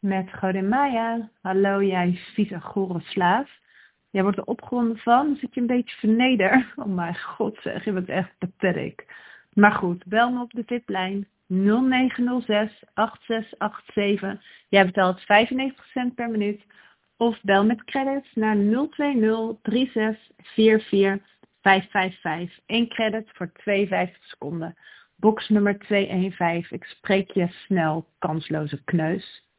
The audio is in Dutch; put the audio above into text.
Met Godin Maya. Hallo, jij vieze gore slaaf. Jij wordt er opgewonden van, dan zit je een beetje verneder. Oh mijn god zeg, je bent echt pathetic. Maar goed, bel me op de tiplijn 0906 8687. Jij betaalt 95 cent per minuut. Of bel met credits naar 020 3644 555. 1 credit voor 52 seconden. Box nummer 215. Ik spreek je snel, kansloze kneus.